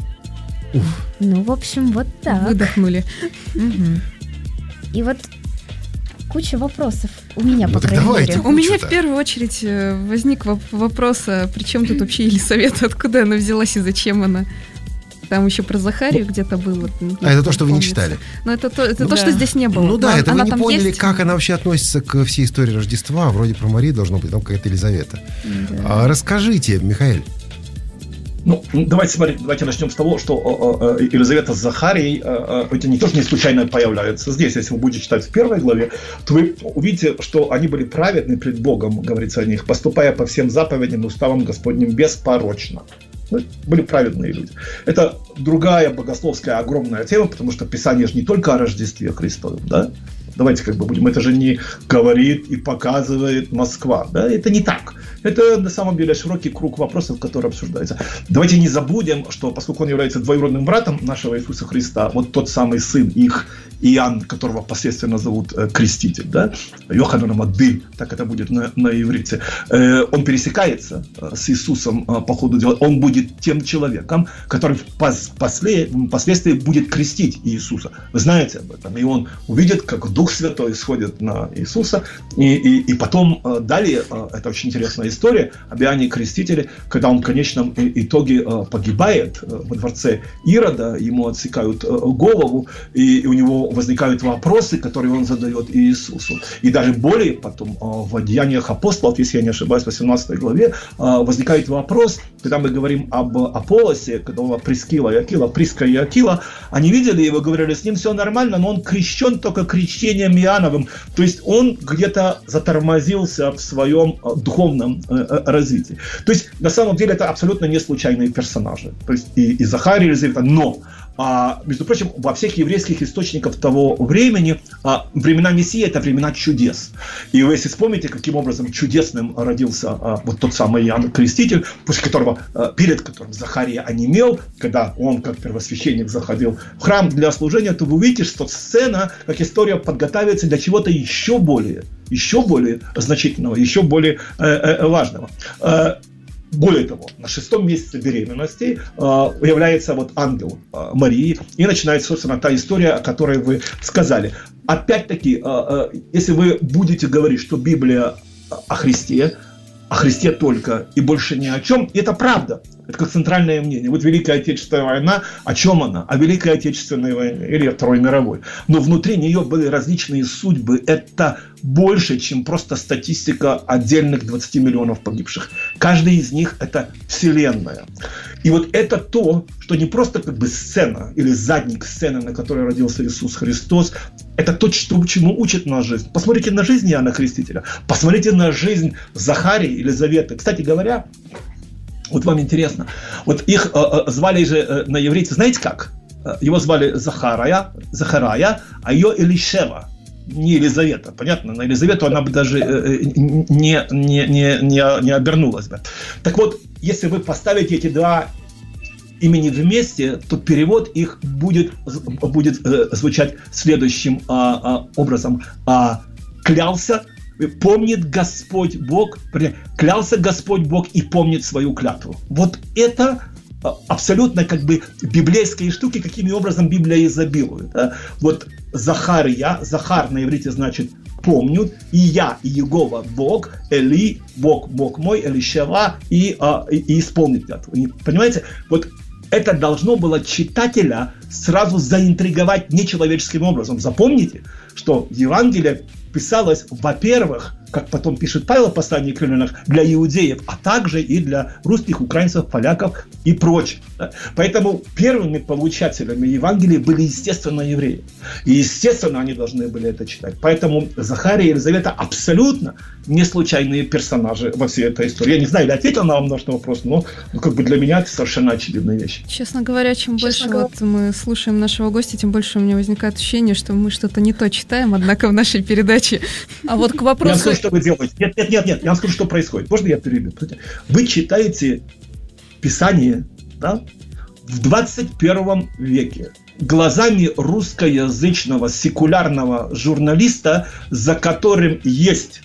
Уф. Ну, в общем, вот так. Выдохнули. Мгм. И вот куча вопросов у меня, Ну по так крайней давайте. мере. У меня Куча-то. в первую очередь э, возник воп- вопрос, а при чем тут вообще Елисавета, откуда она взялась и зачем она? Там еще про Захарию где-то было. А это то, что вы не помнится. читали. Но это то, это Ну то да. что здесь не было. Ну да, Но это она вы не там поняли, есть? как она вообще относится к всей истории Рождества. Вроде про Марию должно быть, там какая-то Елизавета. А расскажите, Михаил. Ну, давайте смотреть, давайте начнем с того, что э, э, Елизавета с Захарией, э, э, это не тоже не случайно появляются здесь. Если вы будете читать в первой главе, то вы увидите, что они были праведны пред Богом, говорится о них, поступая по всем заповедям и уставам Господним беспорочно. Ну, были праведные люди. Это другая богословская огромная тема, потому что Писание же не только о Рождестве Христовом, да? Давайте как бы будем, это же не говорит и показывает Москва, да? Это не так. Это на самом деле широкий круг вопросов, которые обсуждаются. Давайте не забудем, что поскольку он является двоюродным братом нашего Иисуса Христа, вот тот самый сын их, Иоанн, которого впоследствии назовут э, Креститель, да, Йоханан Мадбиль, так это будет на, на иврите, э, он пересекается э, с Иисусом э, по ходу дела. Он будет тем человеком, который пос, после, впоследствии будет крестить Иисуса. Вы знаете об этом. И он увидит, как Дух Святой сходит на Иисуса. И, и, и потом э, далее, э, это очень интересная история об Иоанне Крестителе, когда он в конечном итоге э, погибает э, во дворце Ирода, ему отсекают э, голову, и, и у него возникают вопросы, которые он задает Иисусу. И даже более потом э, в Деяниях апостолов, если я не ошибаюсь, в восемнадцатой главе, э, возникает вопрос, когда мы говорим об Аполлосе, когда была Прискила и Акила, Приска и Акила, они видели его, говорили, с ним все нормально, но он крещен только крещением Иоанновым. То есть он где-то затормозился в своем э, духовном э, э, развитии. То есть на самом деле это абсолютно не случайные персонажи. То есть и, и Захария, и Елизавета, но А, между прочим, во всех еврейских источниках того времени а, времена Мессии – это времена чудес. И вы, если вспомните, каким образом чудесным родился а, вот тот самый Иоанн Креститель, после которого, а, перед которым Захария онемел, когда он, как первосвященник, заходил в храм для служения, то вы увидите, что сцена, как история подготавливается для чего-то еще более, еще более значительного, еще более э, э, важного. Более того, на шестом месяце беременности э, является вот ангел э, Марии, и начинается, собственно, та история, о которой вы сказали. Опять-таки, э, э, если вы будете говорить, что Библия о Христе, о Христе только и больше ни о чем, и это правда. Это как центральное мнение. Вот Великая Отечественная война, о чем она? О Великой Отечественной войне или о Второй мировой. Но внутри нее были различные судьбы. Это больше, чем просто статистика отдельных двадцати миллионов погибших. Каждый из них – это вселенная. И вот это то, что не просто как бы сцена или задник сцены, на которой родился Иисус Христос, это то, что, чему учит нас жизнь. Посмотрите на жизнь Иоанна Крестителя. Посмотрите на жизнь Захарии, Елизаветы. Кстати говоря, вот вам интересно, вот их э, э, звали же э, на иврите, знаете как? Его звали Захарая, Захарая, а ее Элишева, не Елизавета. Понятно? На Елизавету она бы даже э, не, не, не, не, не обернулась бы. Так вот, если вы поставите эти два имени вместе, то перевод их будет, будет э, звучать следующим э, э, образом. Э, клялся, помнит Господь Бог, клялся Господь Бог и помнит свою клятву. Вот это абсолютно как бы библейские штуки, каким образом Библия изобилует. Да? Вот Захария, Захар на иврите значит помнят, и я, и Иегова Бог, Эли, Бог, Бог мой, Элишева, и, а, и, и исполнит клятву. Понимаете? Вот это должно было читателя сразу заинтриговать нечеловеческим образом. Запомните, что Евангелие писалось, во-первых, как потом пишет Павел в послании к римлянам, для иудеев, а также и для русских, украинцев, поляков и прочих. Да? Поэтому первыми получателями Евангелия были, естественно, евреи. И, естественно, они должны были это читать. Поэтому Захария и Елизавета абсолютно не случайные персонажи во всей этой истории. Я не знаю, я ответил на множество вопросов, но ну, как бы для меня это совершенно очевидная вещь. Честно говоря, чем Честно больше говоря... вот мы слушаем нашего гостя, тем больше у меня возникает ощущение, что мы что-то не то читаем, однако в нашей передаче. А вот к Я вопросу... вам скажу, что вы делаете. Нет, нет, нет, нет. Я вам скажу, что происходит. Можно я перебью? Вы читаете Писание, да, в двадцать первом веке глазами русскоязычного секулярного журналиста, за которым есть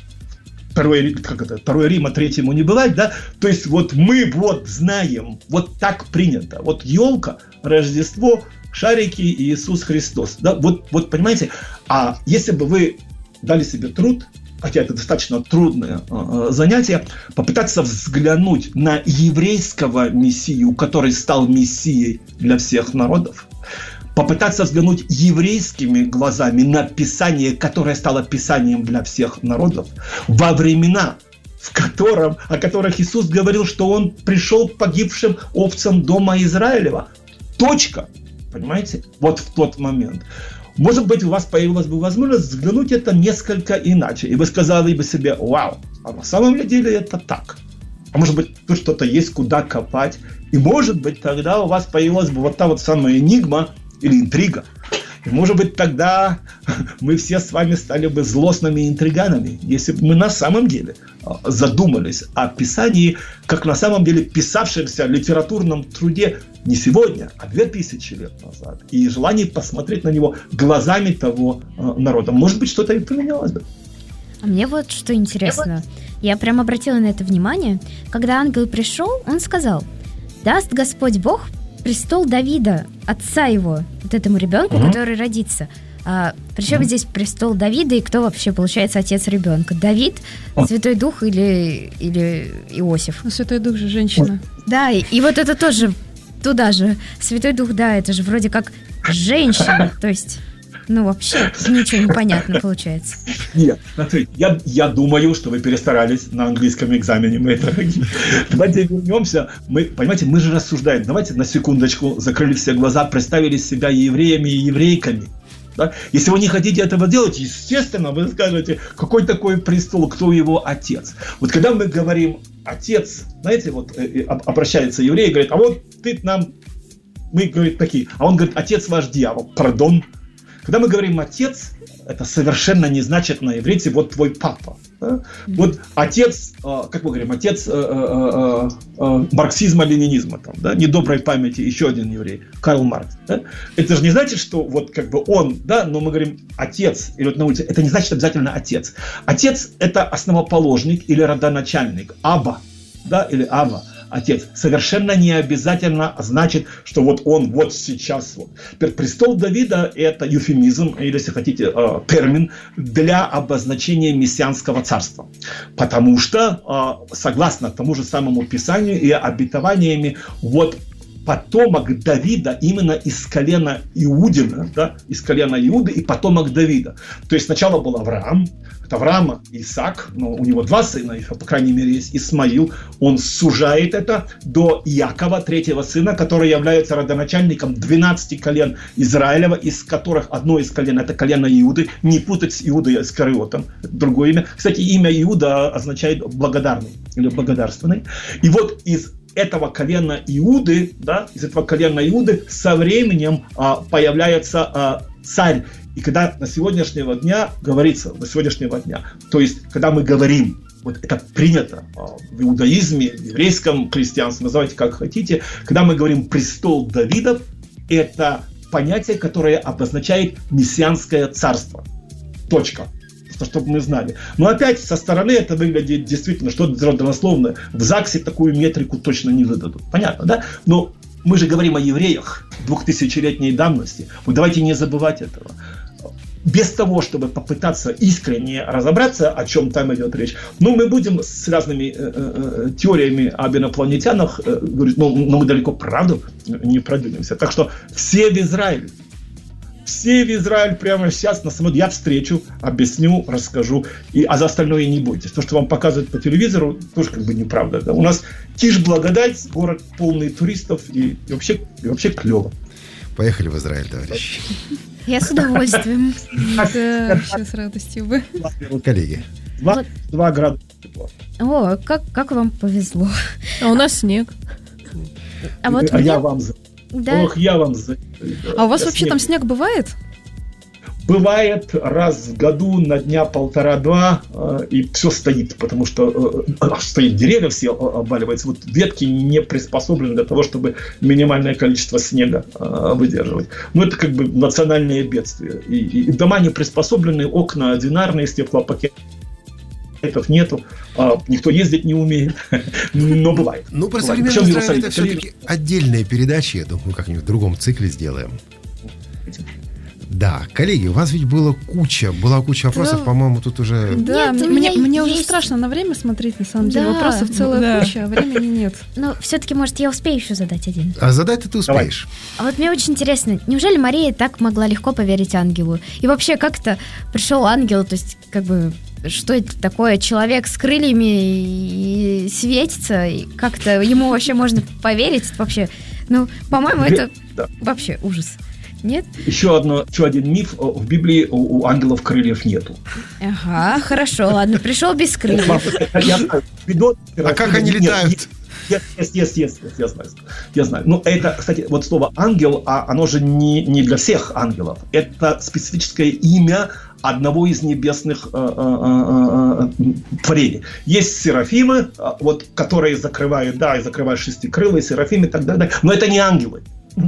Второе, как это, Второе Рима, третьему не бывать, да? То есть вот мы вот знаем, вот так принято. Вот елка, Рождество, шарики и Иисус Христос. Да? Вот, вот понимаете, а если бы вы дали себе труд, хотя это достаточно трудное э, занятие, попытаться взглянуть на еврейского мессию, который стал мессией для всех народов, попытаться взглянуть еврейскими глазами на Писание, которое стало Писанием для всех народов, во времена, в котором, о которых Иисус говорил, что Он пришел к погибшим овцам дома Израилева. Точка. Понимаете? Вот в тот момент. Может быть, у вас появилась бы возможность взглянуть это несколько иначе. И вы сказали бы себе: вау, а на самом деле это так. А может быть, тут что-то есть, куда копать. И может быть, тогда у вас появилась бы вот та вот самая энигма или интрига. И может быть, тогда мы все с вами стали бы злостными интриганами, если бы мы на самом деле задумались о Писании, как на самом деле писавшемся литературном труде не сегодня, а две тысячи лет назад. И желание посмотреть на него глазами того народа. Может быть, что-то и поменялось бы. А мне вот что интересно. Я прям обратила на это внимание. Когда ангел пришел, он сказал: «Даст Господь Бог престол Давида, отца его, вот этому ребенку, mm-hmm. который родится». А, причем mm-hmm. здесь престол Давида, и кто вообще получается отец ребенка? Давид, oh. Святой Дух или, или Иосиф? Ну, Святой Дух же женщина. Oh. Да, и, и вот это тоже туда же. Святой Дух, да, это же вроде как женщина, то есть... Ну, вообще, ничего не понятно получается. Нет, смотрите, я, я думаю, что вы перестарались на английском экзамене, мои дорогие. Давайте вернемся. Мы, понимаете, мы же рассуждаем. Давайте на секундочку закрыли все глаза, представили себя евреями и еврейками. Да? Если вы не хотите этого делать, естественно, вы скажете, какой такой престол, кто его отец. Вот когда мы говорим отец, знаете, вот э, обращается еврей и говорит: а вот ты нам, мы, говорит, такие, а он говорит: отец ваш дьявол, пардон. Когда мы говорим «отец», это совершенно не значит на иврите «вот твой папа». Да? Вот отец, как мы говорим, отец э, э, э, марксизма-ленинизма, там, да? недоброй памяти, еще один еврей, Карл Маркс. Да? Это же не значит, что вот как бы он, да, но мы говорим «отец», или вот на улице, это не значит обязательно «отец». Отец – это основоположник или родоначальник, аба, да, или ава. Отец. Совершенно не обязательно значит, что вот он вот сейчас. Вот. Престол Давида – это эвфемизм, или, если хотите, термин для обозначения мессианского царства. Потому что, согласно тому же самому Писанию и обетованиями, вот потомок Давида именно из колена Иудина, да, из колена Иуды и потомок Давида. То есть сначала был Авраам, от Авраама Исаак, но у него два сына, по крайней мере, есть Исмаил. Он сужает это до Иакова, третьего сына, который является родоначальником двенадцати колен Израилева, из которых одно из колен – это колено Иуды. Не путать с Иудой Искариотом, это другое имя. Кстати, имя Иуда означает благодарный или благодарственный. И вот из этого колена Иуды, да, из этого колена Иуды со временем а, появляется а, царь. И когда на сегодняшнего дня говорится, до сегодняшнего дня, то есть, когда мы говорим, вот это принято а, в иудаизме, в еврейском христианстве, называйте как хотите, когда мы говорим «престол Давида», это понятие, которое обозначает мессианское царство. Точка. Чтобы мы знали. Но опять со стороны это выглядит действительно что-то родословное. В ЗАГСе такую метрику точно не выдадут. Понятно, да? Но мы же говорим о евреях двухтысячелетней давности. Вот давайте не забывать этого. без того, чтобы попытаться искренне разобраться, о чем там идет речь, ну, мы будем с разными э, э, теориями об инопланетянах э, говорить, ну, но мы далеко правду не продвинемся. Так что все в Израиле. Все в Израиль прямо сейчас на самом деле. Я встречу, объясню, расскажу. И, а за остальное не бойтесь. То, что вам показывают по телевизору, тоже как бы неправда. Да? У нас Тишь Благодать, город полный туристов, и, и, вообще, и вообще клево. Поехали в Израиль, товарищи. Я с удовольствием. Да, вообще с радостью бы. Коллеги. Два, два градуса тепла. О, как, как вам повезло. А у нас снег. А вот а мне- я вам за... Да. Ох, я вам за... А у вас Я вообще там снег бывает? Бывает раз в году на дня полтора-два, э, и все стоит, потому что э, стоит, деревья все обваливаются. Вот ветки не приспособлены для того, чтобы минимальное количество снега э, выдерживать. Но это как бы национальное бедствие. И, и дома не приспособлены, окна одинарные, стеклопакетов нету, а никто ездить не умеет, но бывает. Ну, про Бывает. современный Причем Израиль это Иерусалим- все-таки отдельная передача. Я думаю, как-нибудь в другом цикле сделаем. Да, коллеги, у вас ведь было куча, была куча вопросов, Да. по-моему, тут уже... Да, Нет, у мне, меня мне уже есть. страшно на время смотреть, на самом деле. Да. Вопросов целая Да. куча, а времени нет. Ну, все-таки, может, я успею еще задать один. А задать-то ты успеешь. А вот мне очень интересно, неужели Мария так могла легко поверить ангелу? И вообще, как-то пришел ангел, то есть, как бы, что это такое? Человек с крыльями и светится, и как-то ему вообще можно поверить? Вообще, ну, по-моему, это Да. вообще ужас. Нет? Еще, одно, еще один миф. В Библии у, у ангелов крыльев нету. Ага, хорошо, ладно, пришел без крыльев. Я знаю, Федот, А как они нет, летают? Yes, yes, yes, yes, yes, я знаю. Я знаю. Ну, это, кстати, вот слово ангел, а оно же не, не для всех ангелов. Это специфическое имя одного из небесных э, э, э, творений. Есть серафимы, э, вот, которые закрывают, да, и закрывают шестикрылые серафимы и так далее. Но это не ангелы.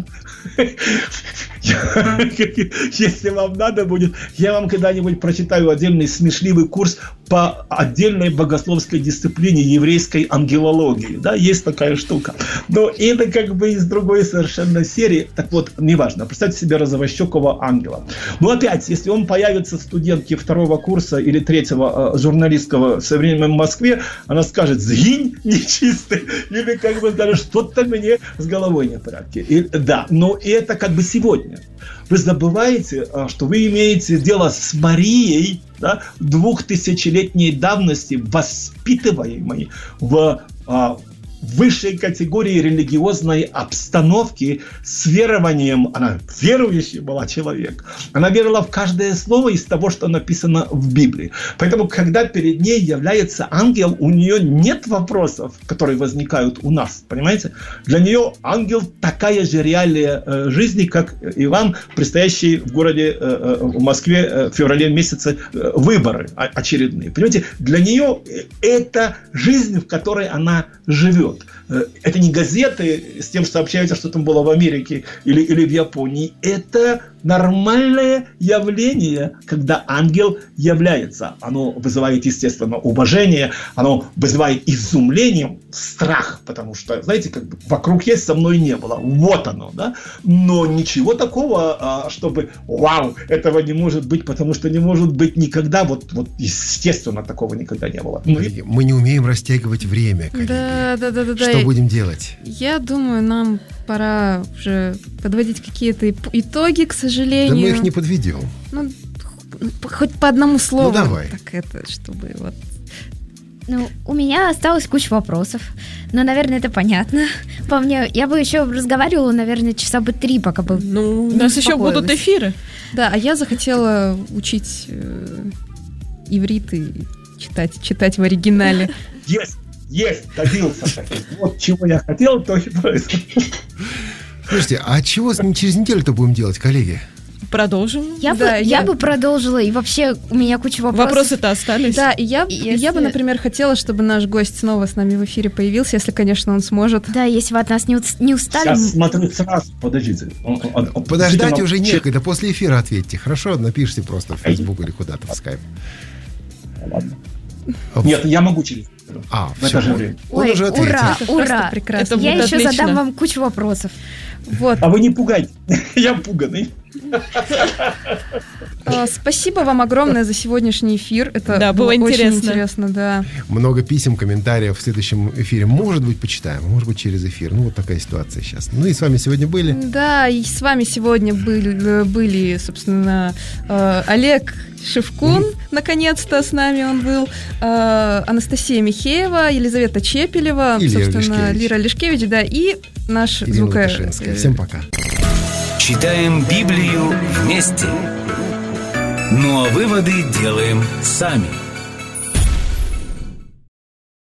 Если вам надо будет, я вам когда-нибудь прочитаю отдельный смешливый курс по отдельной богословской дисциплине еврейской ангелологии. Да, есть такая штука. Но это как бы из другой совершенно серии. Так вот, неважно. Представьте себе розовощекого ангела. Но опять, если он появится студентке второго курса или третьего э, журналистского в современном Москве, она скажет: «Сгинь, нечистый!» Или как бы скажет: «Что-то мне с головой не в порядке». И, да, но это как бы сегодня. Вы забываете, что вы имеете дело с Марией, да, двухтысячелетней давности, воспитываемой в а, высшей категории религиозной обстановки с верованием. Она верующий была человек. Она верила в каждое слово из того, что написано в Библии. Поэтому, когда перед ней является ангел, у нее нет вопросов, которые возникают у нас. Понимаете? Для нее ангел такая же реальная э, жизни, как и вам, предстоящие в городе, э, э, в Москве э, в феврале месяце э, выборы очередные. Понимаете? Для нее это жизнь, в которой она живет. Это не газеты с тем, что сообщается, что там было в Америке или, или в Японии. Это нормальное явление, когда ангел является. Оно вызывает, естественно, уважение, оно вызывает изумление, страх, потому что, знаете, как бы вокруг есть, со мной не было. Вот оно, да? Но ничего такого, чтобы вау, этого не может быть, потому что не может быть никогда. Вот, вот естественно, такого никогда не было. Ну, Коллеги, мы не умеем растягивать время, коллеги. Да, да, да, да, да. Что будем делать? Я думаю, нам пора уже подводить какие-то ип- итоги, к Да сожалению. мы их не подведем. Ну, х- хоть по одному слову. Ну, давай. Так это, чтобы вот... Ну, у меня осталось куча вопросов. Но, наверное, это понятно. По мне, я бы еще разговаривала, наверное, часа бы три, пока бы... Ну, у не нас еще будут успокоилась. эфиры. Да, а я захотела учить э, иврит и читать, читать в оригинале. есть, есть, добился. Вот чего я хотел, то и произошло. Слушайте, а чего с- через неделю-то будем делать, коллеги? Продолжим. Я, Да, бы, я- я бы продолжила, и вообще у меня куча вопросов. Вопросы-то остались. Да, и я, Если- я бы, например, хотела, чтобы наш гость снова с нами в эфире появился, если, конечно, он сможет. Да, если вы от нас не, ус- не устали... Сейчас смотрю сразу, подождите. Он- он- он- Подождать действительно, уже че- некогда, после эфира ответьте. Хорошо, напишите просто в Facebook или куда-то в Skype. Ладно. Нет, я могу через. А, в все. это же время. Он Ой, уже ответил. ура, Это ура! просто прекрасно. Это Я будет еще отлично. задам вам кучу вопросов. Вот. А вы не пугайте. Я пуганый. Спасибо вам огромное за сегодняшний эфир. Это да, было, было интересно. очень интересно, да. Много писем, комментариев в следующем эфире. Может быть, почитаем, может быть, через эфир. Ну, вот такая ситуация сейчас. Ну и с вами сегодня были. Да, и с вами сегодня были, были собственно, Олег Шевкун, mm-hmm. наконец-то с нами он был, Анастасия Михеева, Елизавета Чепелева, и собственно, Лира Лешкевич, да, и наш звукорежиссер. Всем пока. Читаем Библию вместе. Ну а выводы делаем сами.